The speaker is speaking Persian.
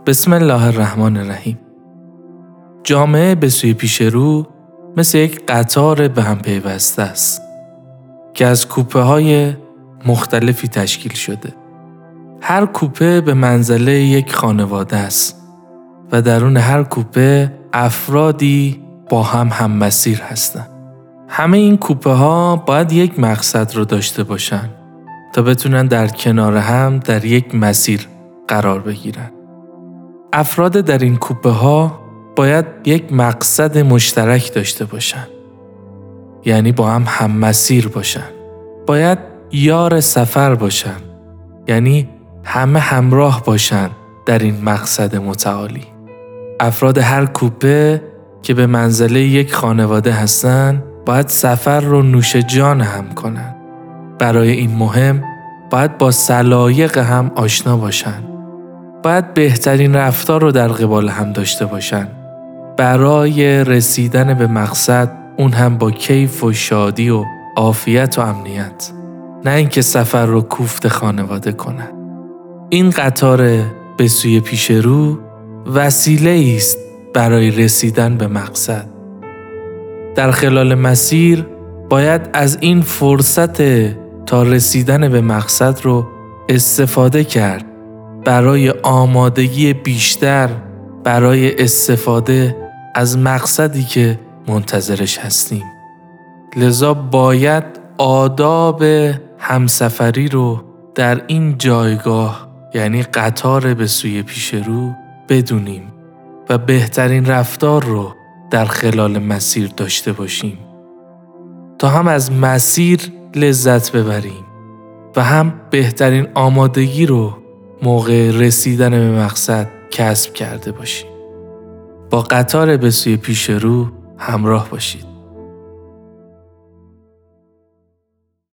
بسم الله الرحمن الرحیم. جامعه به سوی پیش رو مثل یک قطار به هم پیوسته است که از کوپه های مختلفی تشکیل شده. هر کوپه به منزله یک خانواده است و درون هر کوپه افرادی با هم مسیر هستند. همه این کوپه ها باید یک مقصد رو داشته باشن تا بتونن در کنار هم در یک مسیر قرار بگیرن. افراد در این کوپه ها باید یک مقصد مشترک داشته باشن، یعنی با هم مسیر باشن. باید یار سفر باشن، یعنی همه همراه باشن در این مقصد متعالی. افراد هر کوپه که به منزله یک خانواده هستن باید سفر رو نوش جان هم کنن. برای این مهم باید با سلایق هم آشنا باشن. باید بهترین رفتار رو در قبال هم داشته باشن برای رسیدن به مقصد، اون هم با کیف و شادی و عافیت و امنیت، نه اینکه سفر رو کوفت خانواده کنن. این قطار به سوی پیش رو وسیله است برای رسیدن به مقصد. در خلال مسیر باید از این فرصت تا رسیدن به مقصد رو استفاده کرد برای آمادگی بیشتر برای استفاده از مقصدی که منتظرش هستیم. لذا باید آداب همسفری رو در این جایگاه، یعنی قطار به سوی پیش رو، بدونیم و بهترین رفتار رو در خلال مسیر داشته باشیم تا هم از مسیر لذت ببریم و هم بهترین آمادگی رو موقع رسیدن به مقصد کسب کرده باشیم. با قطار به سوی پیش رو همراه باشید.